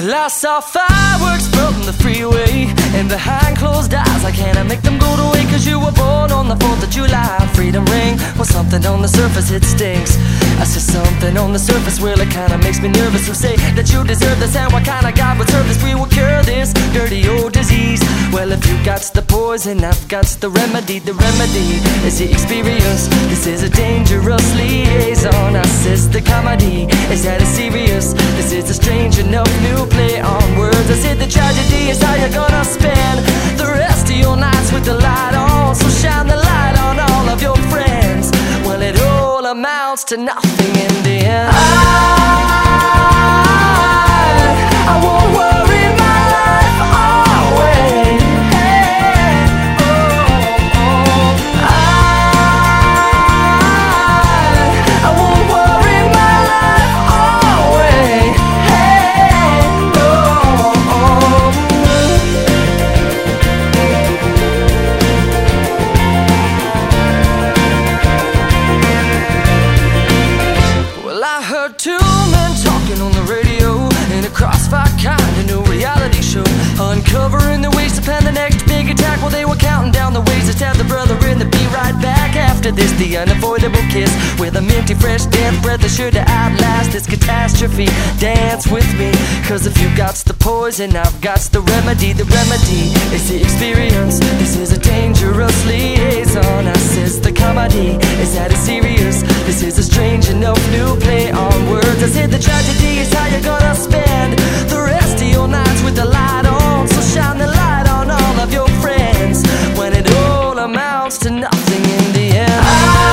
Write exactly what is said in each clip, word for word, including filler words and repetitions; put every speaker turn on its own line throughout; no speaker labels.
Well, I saw fireworks from the freeway, and behind closed eyes I can't make them go to waste. Cause you were born on the fourth of July. Freedom ring, well, something on the surface it stinks. I see something on the surface, well, it kinda makes me nervous. Who say that you deserve this, and what kind of God would serve this? We will cure this dirty old disease. Well, if you got the poison, I've got the remedy. The remedy is the experience. This is a dangerous liaison. I says the comedy, is that it's serious? This is a strange enough new play on words. I said the tragedy is how you're gonna spend the rest of your nights with the light on. So shine the light on all of your friends. Well, it all amounts to nothing in the end. I, I won't worry my life away. Hey, oh, oh. I, I won't worry my life away. Hey, oh, oh. Well, I heard two men talking on the radio in a crossfire kind of new reality show, uncovering the ways to plan the next big attack. Well, they were counting down the ways to stab the brother in the be right back. After this, the unavoidable kiss with a minty fresh death breath is sure to outlast this catastrophe. Dance with me, cause if you got the poison, I've got the remedy. The remedy is the experience. This is a dangerous liaison. I says the comedy, is that it's serious? This is a strange enough new play on words. I said the tragedy is how you're gonna spend the rest of your nights with the light on. So shine the light on all of your friends when it all amounts to nothing in the end. I,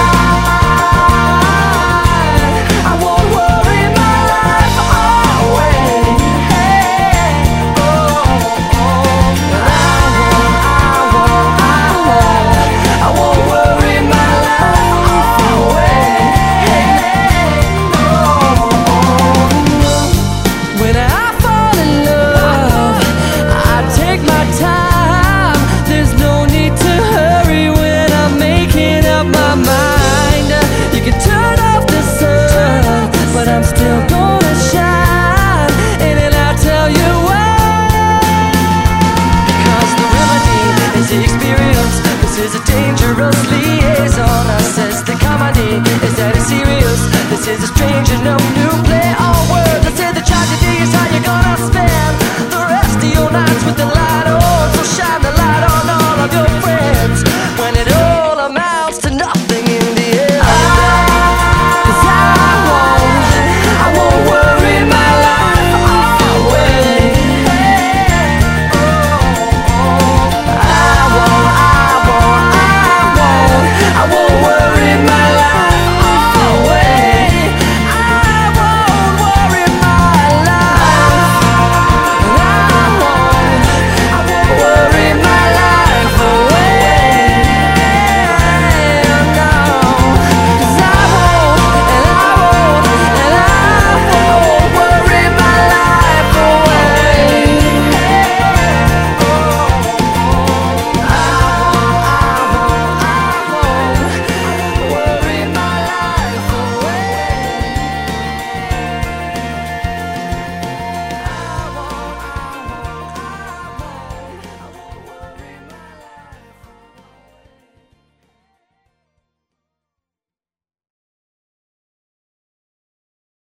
I won't worry my life away. Hey, oh, oh. I won't, I won't, I won't, I won't worry my life away. Hey, oh, oh. When I fall in love, I take my time. There's no need to hurry when I'm making up my mind. You can turn off the sun, but I'm still gonna shine. And then I'll tell you why. Because the remedy is the experience. This is a dangerous liaison. I says the comedy, is that it's serious? This is a strange enough new